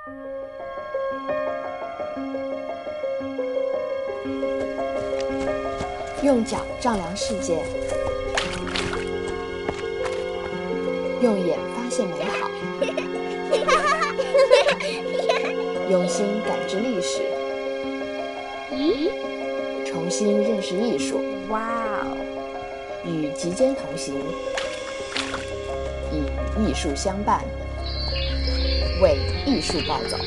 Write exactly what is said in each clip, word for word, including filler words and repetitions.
用脚丈量世界，用眼发现美好，用心感知历史，重新认识艺术。 哇哦！ 与极简同行，以艺术相伴，为艺术暴走。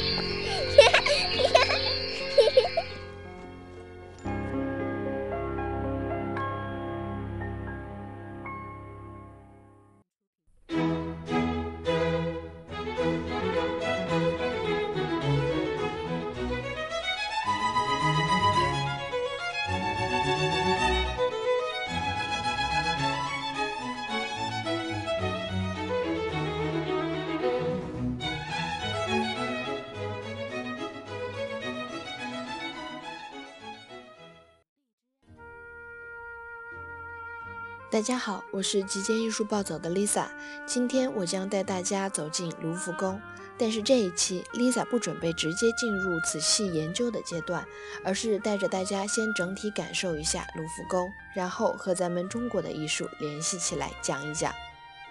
大家好，我是极简艺术暴走的 Lisa， 今天我将带大家走进卢浮宫。但是这一期 Lisa 不准备直接进入仔细研究的阶段，而是带着大家先整体感受一下卢浮宫，然后和咱们中国的艺术联系起来讲一讲。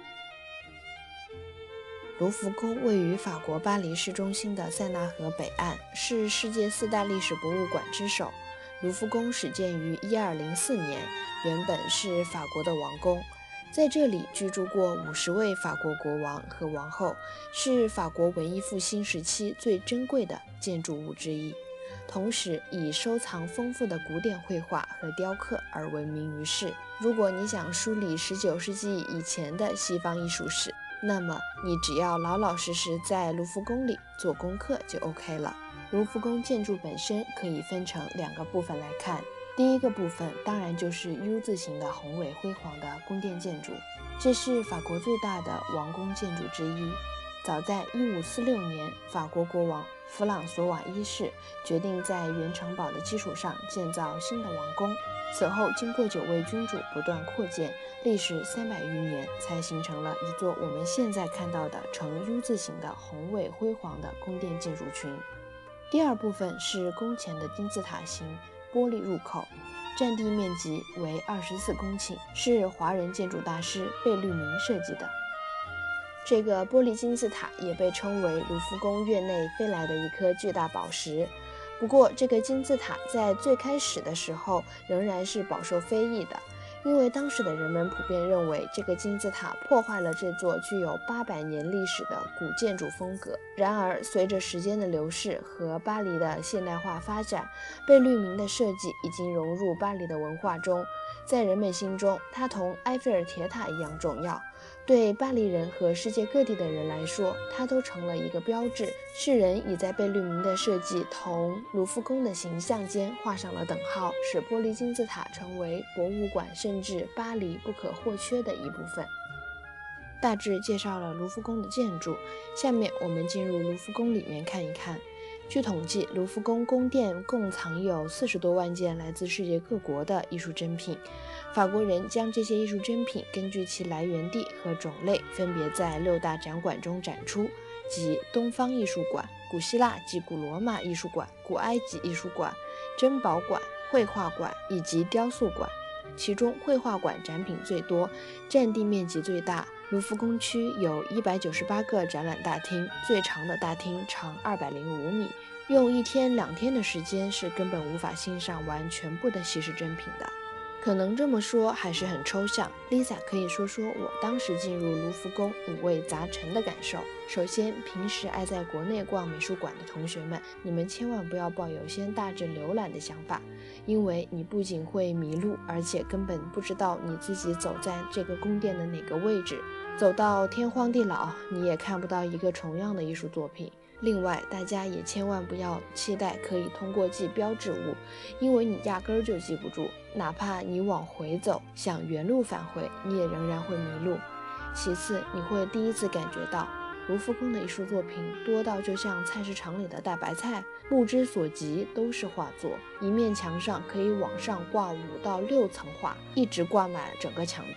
卢浮宫位于法国巴黎市中心的塞纳河北岸，是世界四大历史博物馆之首。卢浮宫始建于一二零四年，原本是法国的王宫，在这里居住过五十位法国国王和王后，是法国文艺复兴时期最珍贵的建筑物之一，同时以收藏丰富的古典绘画和雕刻而闻名于世。如果你想梳理十九世纪以前的西方艺术史，那么你只要老老实实在卢浮宫里做功课就 OK 了。卢浮宫建筑本身可以分成两个部分来看，第一个部分当然就是 U 字形的宏伟辉煌的宫殿建筑，这是法国最大的王宫建筑之一。早在一五四六年，法国国王弗朗索瓦一世决定在原城堡的基础上建造新的王宫，此后经过九位君主不断扩建，历时三百余年，才形成了一座我们现在看到的呈 U 字形的宏伟辉煌的宫殿建筑群。第二部分是宫前的金字塔形玻璃入口，占地面积为二十四公顷，是华人建筑大师贝聿铭设计的。这个玻璃金字塔也被称为卢浮宫院内飞来的一颗巨大宝石。不过这个金字塔在最开始的时候仍然是饱受非议的，因为当时的人们普遍认为这个金字塔破坏了这座具有八百年历史的古建筑风格。然而随着时间的流逝和巴黎的现代化发展，贝聿铭的设计已经融入巴黎的文化中，在人们心中它同埃菲尔铁塔一样重要。对巴黎人和世界各地的人来说，它都成了一个标志。世人已在贝聿铭的设计同卢浮宫的形象间画上了等号，使玻璃金字塔成为博物馆甚至巴黎不可或缺的一部分。大致介绍了卢浮宫的建筑，下面我们进入卢浮宫里面看一看。据统计，卢浮宫宫殿共藏有四十多万件来自世界各国的艺术珍品。法国人将这些艺术珍品根据其来源地和种类，分别在六大展馆中展出，即东方艺术馆、古希腊及古罗马艺术馆、古埃及艺术馆、珍宝馆、绘画馆以及雕塑馆。其中绘画馆展品最多，占地面积最大。卢浮宫区有一百九十八个展览大厅，最长的大厅长二百零五米，用一天两天的时间是根本无法欣赏完全部的稀世珍品的。可能这么说还是很抽象， Lisa 可以说说我当时进入卢浮宫五味杂陈的感受。首先，平时爱在国内逛美术馆的同学们，你们千万不要抱有先大致浏览的想法，因为你不仅会迷路，而且根本不知道你自己走在这个宫殿的哪个位置，走到天荒地老，你也看不到一个重样的艺术作品。另外，大家也千万不要期待可以通过记标志物，因为你压根儿就记不住，哪怕你往回走，想原路返回，你也仍然会迷路。其次，你会第一次感觉到卢浮宫的艺术作品多到就像菜市场里的大白菜，目之所及都是画作，一面墙上可以往上挂五到六层画，一直挂满整个墙壁。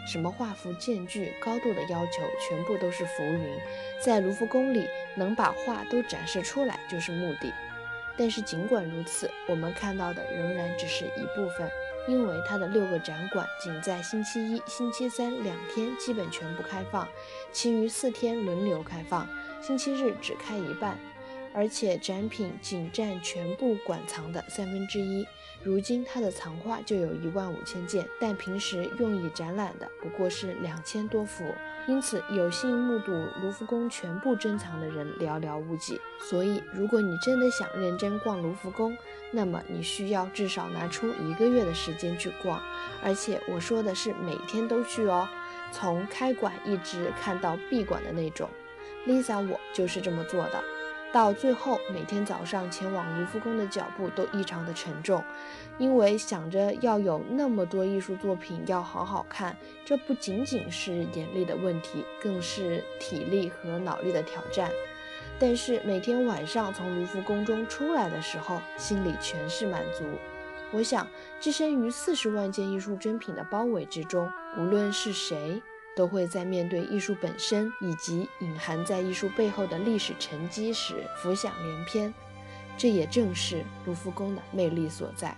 什么画幅间距、高度的要求，全部都是浮云。在卢浮宫里，能把画都展示出来就是目的。但是尽管如此，我们看到的仍然只是一部分，因为它的六个展馆仅在星期一、星期三两天基本全部开放，其余四天轮流开放，星期日只开一半。而且展品仅占全部馆藏的三分之一。如今它的藏画就有一万五千件，但平时用以展览的不过是两千多幅，因此有幸目睹卢浮宫全部珍藏的人寥寥无几。所以，如果你真的想认真逛卢浮宫，那么你需要至少拿出一个月的时间去逛，而且我说的是每天都去哦，从开馆一直看到闭馆的那种。Lisa 我就是这么做的。到最后，每天早上前往卢浮宫的脚步都异常的沉重，因为想着要有那么多艺术作品要好好看，这不仅仅是眼力的问题，更是体力和脑力的挑战。但是每天晚上从卢浮宫中出来的时候，心里全是满足。我想，置身于四十万件艺术珍品的包围之中，无论是谁，都会在面对艺术本身以及隐含在艺术背后的历史沉积时浮想联翩，这也正是卢浮宫的魅力所在。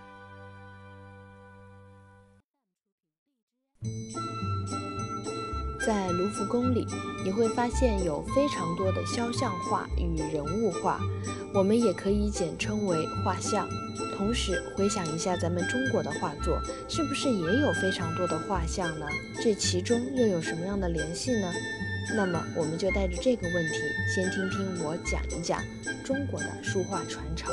在卢浮宫里，你会发现有非常多的肖像画与人物画，我们也可以简称为画像。同时回想一下咱们中国的画作，是不是也有非常多的画像呢？这其中又有什么样的联系呢？那么我们就带着这个问题，先听听我讲一讲中国的书画传承。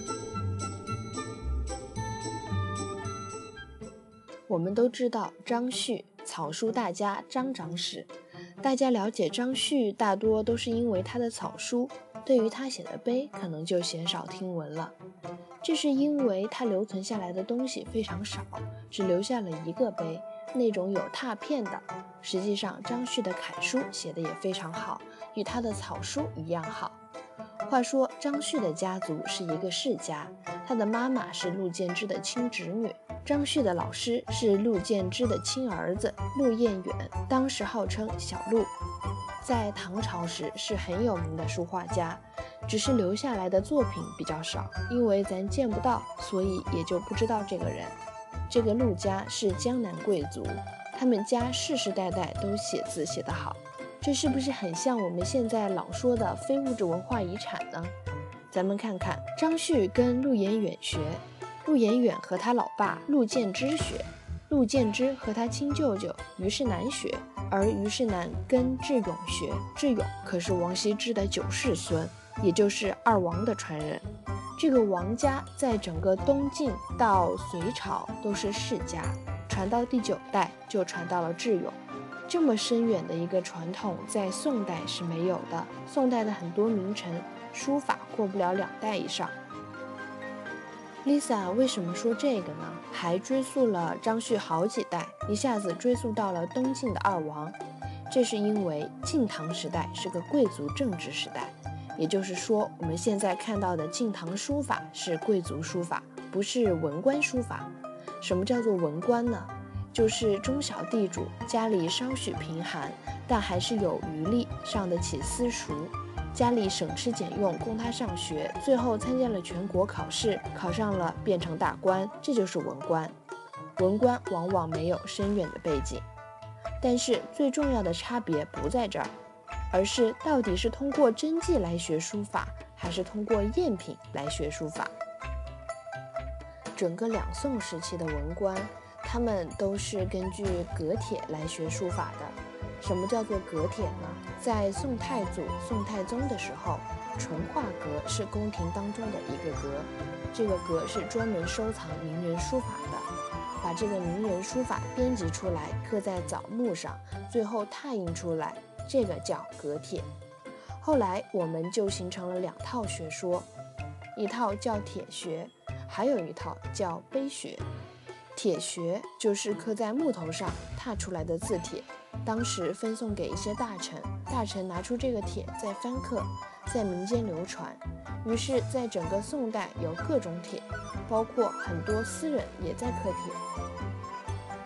我们都知道张旭，草书大家张长史。大家了解张旭大多都是因为他的草书，对于他写的碑可能就鲜少听闻了。这是因为他留存下来的东西非常少，只留下了一个碑，那种有拓片的。实际上张旭的楷书写得也非常好，与他的草书一样好。话说张旭的家族是一个世家，他的妈妈是陆建之的亲侄女，张旭的老师是陆建之的亲儿子陆彦远，当时号称小陆，在唐朝时是很有名的书画家，只是留下来的作品比较少，因为咱见不到，所以也就不知道这个人。这个陆家是江南贵族，他们家世世代代都写字写得好，这是不是很像我们现在老说的非物质文化遗产呢？咱们看看，张旭跟陆彦远学，陆彦远和他老爸陆建之学，陆建之和他亲舅舅于世南学，而于世南跟智勇学，智勇可是王羲之的九世孙，也就是二王的传人。这个王家在整个东晋到隋朝都是世家，传到第九代就传到了智勇。这么深远的一个传统，在宋代是没有的。宋代的很多名臣书法过不了两代以上。Lisa 为什么说这个呢？还追溯了张旭好几代，一下子追溯到了东晋的二王。这是因为晋唐时代是个贵族政治时代，也就是说，我们现在看到的晋唐书法是贵族书法，不是文官书法。什么叫做文官呢？就是中小地主，家里稍许贫寒，但还是有余力，上得起私塾，家里省吃俭用供他上学，最后参加了全国考试，考上了变成大官，这就是文官。文官往往没有深远的背景，但是最重要的差别不在这儿，而是到底是通过真迹来学书法，还是通过赝品来学书法。整个两宋时期的文官，他们都是根据格帖来学书法的。什么叫做格帖呢？在宋太祖、宋太宗的时候，淳化阁是宫廷当中的一个阁，这个阁是专门收藏名人书法的，把这个名人书法编辑出来，刻在枣木上，最后拓印出来，这个叫格帖。后来我们就形成了两套学说，一套叫帖学，还有一套叫碑学。帖学就是刻在木头上拓出来的字帖，当时分送给一些大臣，大臣拿出这个帖再翻刻，在民间流传。于是在整个宋代有各种帖，包括很多私人也在刻帖。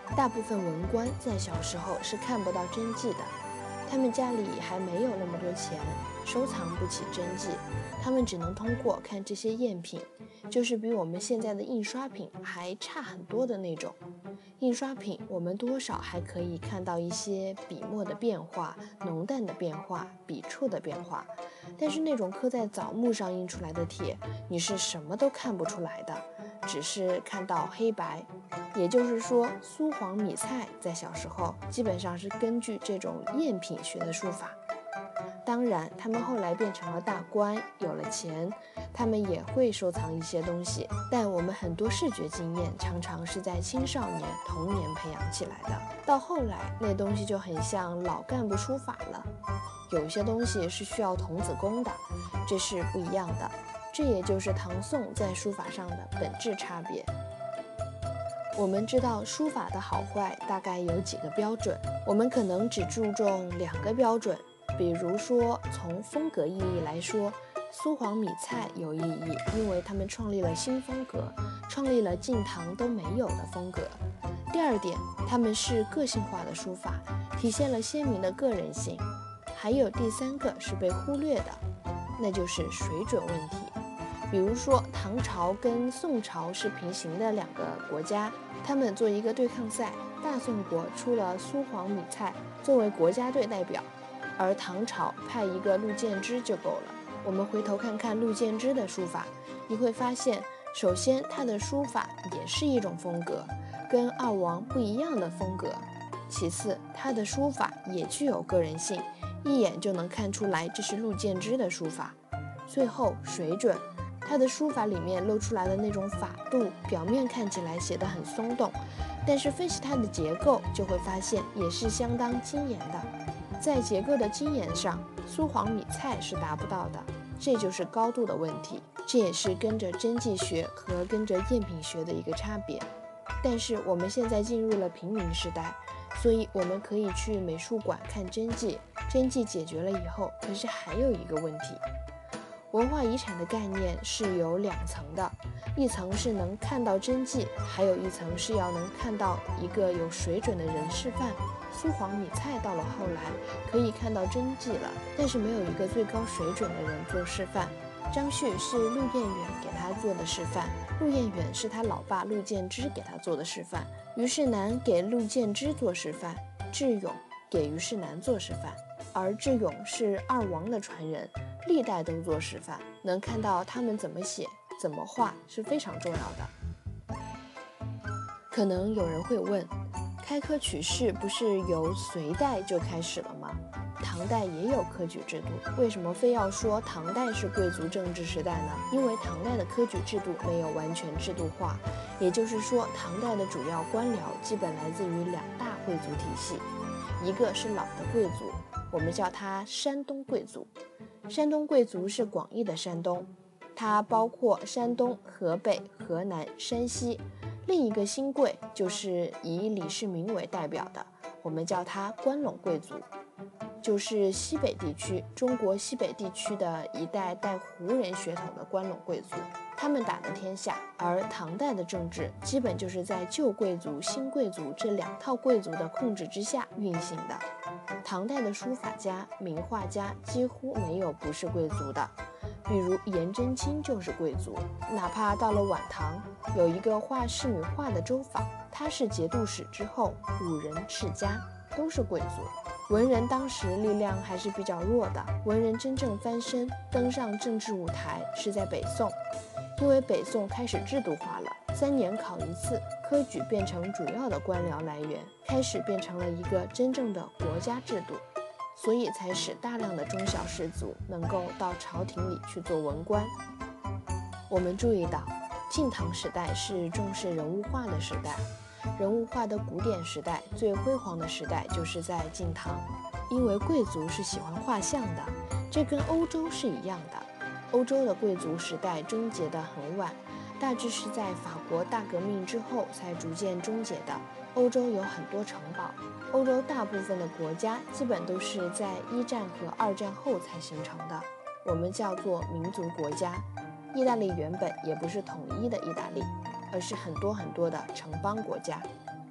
大部分文官在小时候是看不到真迹的，他们家里还没有那么多钱，收藏不起真迹，他们只能通过看这些赝品，就是比我们现在的印刷品还差很多的那种。印刷品我们多少还可以看到一些笔墨的变化、浓淡的变化、笔触的变化，但是那种刻在枣木上印出来的帖，你是什么都看不出来的，只是看到黑白。也就是说，苏黄米蔡在小时候基本上是根据这种赝品学的书法。当然，他们后来变成了大官，有了钱，他们也会收藏一些东西。但我们很多视觉经验常常是在青少年、童年培养起来的，到后来那东西就很像老干部书法了。有些东西是需要童子功的，这是不一样的。这也就是唐宋在书法上的本质差别。我们知道书法的好坏大概有几个标准，我们可能只注重两个标准。比如说，从风格意义来说，苏黄米蔡有意义，因为他们创立了新风格，创立了晋唐都没有的风格。第二点，他们是个性化的书法，体现了鲜明的个人性。还有第三个是被忽略的，那就是水准问题。比如说，唐朝跟宋朝是平行的两个国家，他们做一个对抗赛，大宋国出了苏黄米蔡作为国家队代表，而唐朝派一个陆建之就够了。我们回头看看陆建之的书法，你会发现，首先他的书法也是一种风格，跟二王不一样的风格。其次，他的书法也具有个人性，一眼就能看出来这是陆建之的书法。最后，水准，他的书法里面露出来的那种法度，表面看起来写得很松动，但是分析它的结构就会发现也是相当精严的。在结构的精严上，苏黄米蔡是达不到的，这就是高度的问题，这也是跟着真迹学和跟着赝品学的一个差别。但是我们现在进入了平民时代，所以我们可以去美术馆看真迹，真迹解决了以后，可是还有一个问题。文化遗产的概念是有两层的，一层是能看到真迹，还有一层是要能看到一个有水准的人示范。苏黄米蔡到了后来可以看到真迹了，但是没有一个最高水准的人做示范。张旭是陆彦远给他做的示范，陆彦远是他老爸陆建之给他做的示范，虞世南给陆建之做示范，智勇给虞世南做示范，而智勇是二王的传人，历代都做示范，能看到他们怎么写、怎么画是非常重要的。可能有人会问，开科取士不是由隋代就开始了吗？唐代也有科举制度，为什么非要说唐代是贵族政治时代呢？因为唐代的科举制度没有完全制度化，也就是说，唐代的主要官僚基本来自于两大贵族体系，一个是老的贵族，我们叫它山东贵族。山东贵族是广义的山东，它包括山东、河北、河南、山西。另一个新贵就是以李世民为代表的，我们叫它关陇贵族，就是西北地区，中国西北地区的一代带胡人血统的关陇贵族，他们打的天下。而唐代的政治基本就是在旧贵族、新贵族这两套贵族的控制之下运行的。唐代的书法家、名画家几乎没有不是贵族的，比如颜真卿就是贵族，哪怕到了晚唐，有一个画仕女画的周昉，他是节度使之后，武人世家都是贵族。文人当时力量还是比较弱的，文人真正翻身登上政治舞台是在北宋，因为北宋开始制度化了，三年考一次，科举变成主要的官僚来源，开始变成了一个真正的国家制度，所以才使大量的中小士族能够到朝廷里去做文官。我们注意到，晋唐时代是重视人物画的时代，人物画的古典时代最辉煌的时代就是在晋唐，因为贵族是喜欢画像的，这跟欧洲是一样的。欧洲的贵族时代终结得很晚，大致是在法国大革命之后才逐渐终结的。欧洲有很多城堡，欧洲大部分的国家基本都是在一战和二战后才形成的，我们叫做民族国家。意大利原本也不是统一的意大利，而是很多很多的城邦国家。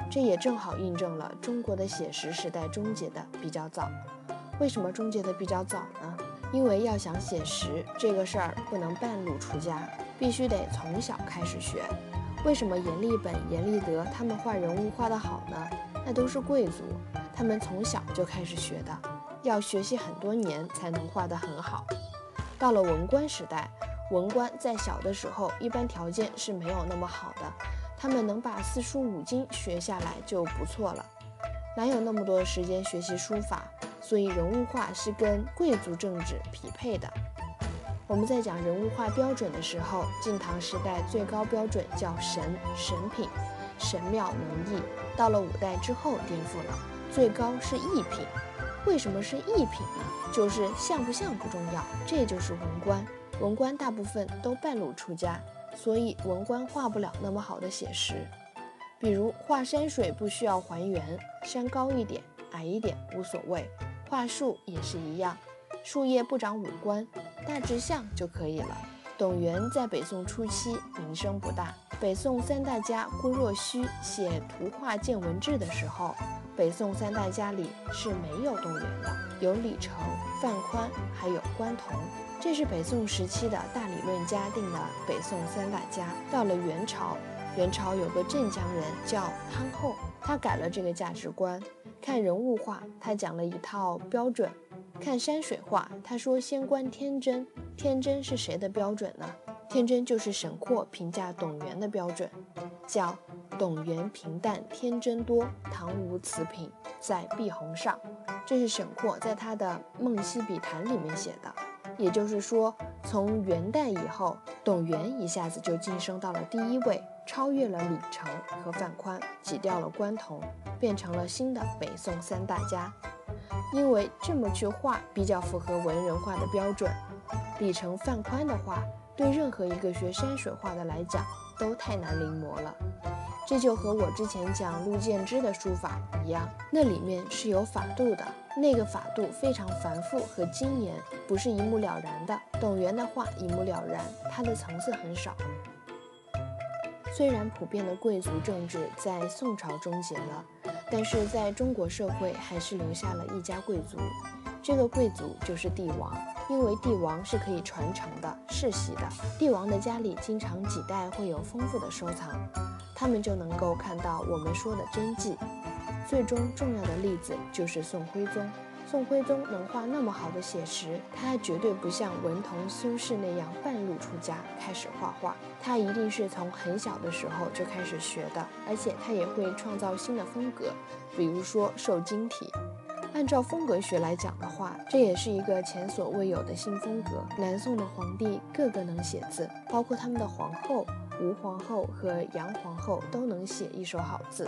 这也正好印证了中国的写实时代终结的比较早。为什么终结的比较早呢？因为要想写实这个事儿不能半路出家，必须得从小开始学。为什么阎立本、阎立德他们画人物画得好呢？那都是贵族，他们从小就开始学的，要学习很多年才能画得很好。到了文官时代，文官在小的时候一般条件是没有那么好的，他们能把四书五经学下来就不错了，哪有那么多的时间学习书法？所以人物画是跟贵族政治匹配的。我们在讲人物画标准的时候，晋唐时代最高标准叫神神品，神妙能艺。到了五代之后颠覆了，最高是艺品。为什么是艺品呢？就是像不像不重要，这就是文官。文官大部分都半路出家，所以文官画不了那么好的写实。比如画山水不需要还原，山高一点矮一点无所谓。画树也是一样，树叶不长五官，大致像就可以了。董源在北宋初期名声不大，北宋三大家郭若虚写图画见闻志的时候，北宋三大家里是没有董源的，有李成、范宽还有关同，这是北宋时期的大理论家定的北宋三大家。到了元朝，元朝有个镇江人叫汤后，他改了这个价值观。看人物画，他讲了一套标准；看山水画，他说先观天真。天真是谁的标准呢？天真就是沈括评价董源的标准，叫董源平淡天真多，唐无此品，在碧红上。这是沈括在他的《梦溪笔谈》里面写的。也就是说，从元代以后，董源一下子就晋升到了第一位，超越了李成和范宽，挤掉了关同，变成了新的北宋三大家。因为这么去画比较符合文人画的标准，李成、范宽的画对任何一个学山水画的来讲都太难临摹了。这就和我之前讲陆建之的书法一样，那里面是有法度的，那个法度非常繁复和精严，不是一目了然的。董源的画一目了然，它的层次很少。虽然普遍的贵族政治在宋朝终结了，但是在中国社会还是留下了一家贵族，这个贵族就是帝王。因为帝王是可以传承的、世袭的，帝王的家里经常几代会有丰富的收藏，他们就能够看到我们说的真迹。最终重要的例子就是宋徽宗。宋徽宗能画那么好的写实，他绝对不像文同、苏轼那样半路出家开始画画，他一定是从很小的时候就开始学的，而且他也会创造新的风格，比如说瘦金体。按照风格学来讲的话，这也是一个前所未有的新风格。南宋的皇帝个个能写字，包括他们的皇后吴皇后和杨皇后都能写一手好字。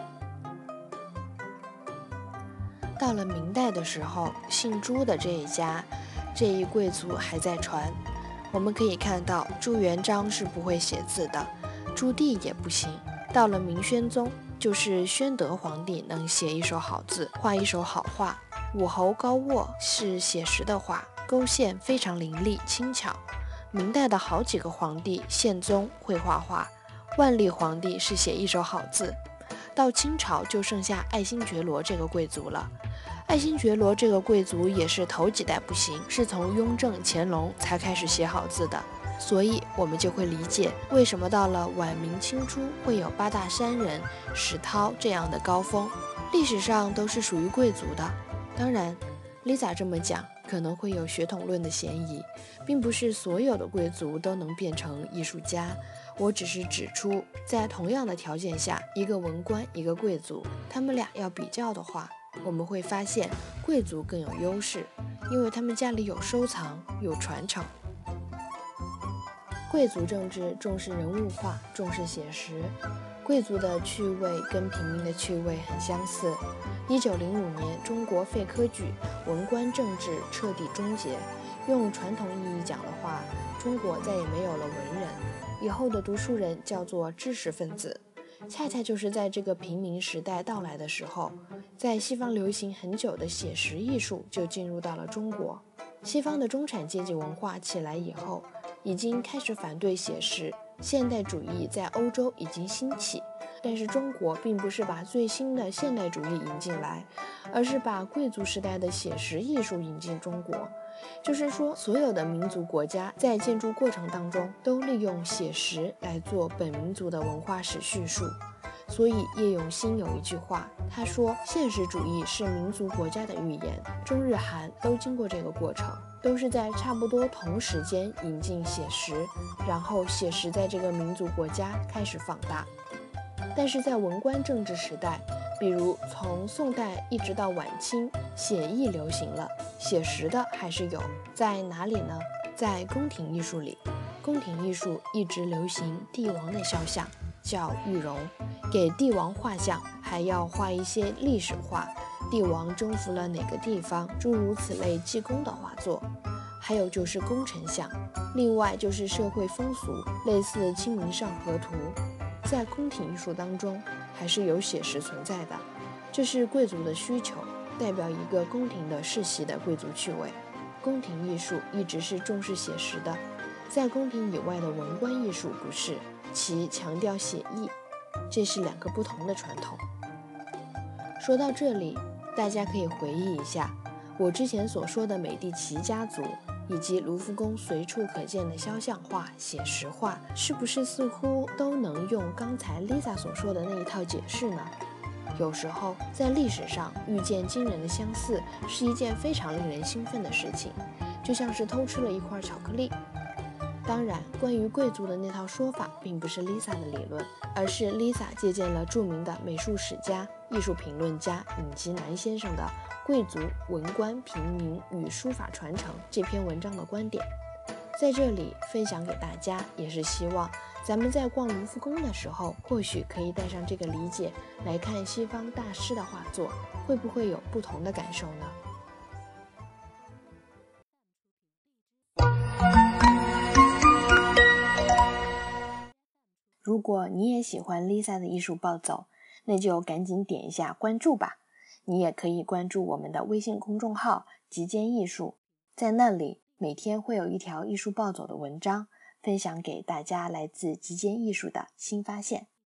到了明代的时候，姓朱的这一家，这一贵族还在传。我们可以看到朱元璋是不会写字的，朱棣也不行。到了明宣宗，就是宣德皇帝能写一手好字，画一手好画。武侯高卧是写实的画，勾线非常凌厉轻巧。明代的好几个皇帝，宪宗会画画，万历皇帝是写一手好字。到清朝就剩下爱新觉罗这个贵族了。爱新觉罗这个贵族也是头几代不行，是从雍正、乾隆才开始写好字的。所以我们就会理解为什么到了晚明清初会有八大山人、石涛这样的高峰，历史上都是属于贵族的。当然 Lisa 这么讲可能会有血统论的嫌疑，并不是所有的贵族都能变成艺术家。我只是指出，在同样的条件下，一个文官一个贵族，他们俩要比较的话，我们会发现贵族更有优势，因为他们家里有收藏有传承。贵族政治重视人物画，重视写实。贵族的趣味跟平民的趣味很相似。一九零五年，中国废科举，文官政治彻底终结。用传统意义讲的话，中国再也没有了文人，以后的读书人叫做知识分子。恰恰就是在这个平民时代到来的时候，在西方流行很久的写实艺术就进入到了中国。西方的中产阶级文化起来以后，已经开始反对写实，现代主义在欧洲已经兴起， 但是中国并不是把最新的现代主义引进来，而是把贵族时代的写实艺术引进中国。就是说，所有的民族国家在建筑过程当中都利用写实来做本民族的文化史叙述。所以叶永新有一句话，他说现实主义是民族国家的预言，中日韩都经过这个过程，都是在差不多同时间引进写实，然后写实在这个民族国家开始放大。但是在文官政治时代，比如从宋代一直到晚清，写意流行了，写实的还是有，在哪里呢？在宫廷艺术里，宫廷艺术一直流行帝王的肖像，叫玉容，给帝王画像，还要画一些历史画，帝王征服了哪个地方，诸如此类济公的画作。还有就是功臣像，另外就是社会风俗，类似《清明上河图》。在宫廷艺术当中还是有写实存在的，这是贵族的需求，代表一个宫廷的世袭的贵族趣味。宫廷艺术一直是重视写实的，在宫廷以外的文官艺术不是，其强调写意，这是两个不同的传统。说到这里，大家可以回忆一下我之前所说的美第奇家族以及卢浮宫随处可见的肖像画、写实画，是不是似乎都能用刚才 Lisa 所说的那一套解释呢？有时候在历史上遇见惊人的相似是一件非常令人兴奋的事情，就像是偷吃了一块巧克力。当然，关于贵族的那套说法并不是 Lisa 的理论，而是 Lisa 借鉴了著名的美术史家、艺术评论家尹吉南先生的《贵族、文官、平民与书法传承》这篇文章的观点。在这里分享给大家，也是希望咱们在逛卢浮宫的时候，或许可以带上这个理解来看西方大师的画作，会不会有不同的感受呢？如果你也喜欢 Lisa 的艺术暴走，那就赶紧点一下关注吧。你也可以关注我们的微信公众号极简艺术，在那里每天会有一条艺术暴走的文章，分享给大家来自极简艺术的新发现。